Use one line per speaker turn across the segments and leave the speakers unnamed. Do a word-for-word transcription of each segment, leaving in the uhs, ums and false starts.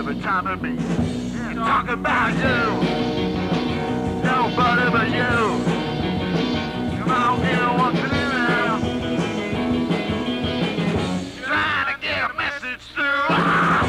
every time to meet. Yeah, talking about you, nobody but you. Come on, give me one clue now. Trying to get a message through.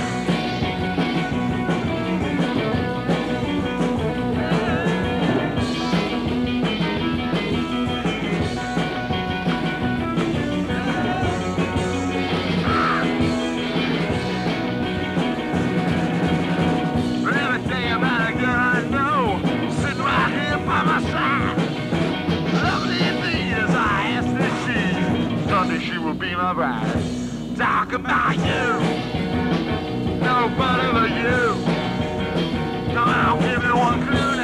She will be my bride. Talk about you, nobody but you. Come on, give me one clue.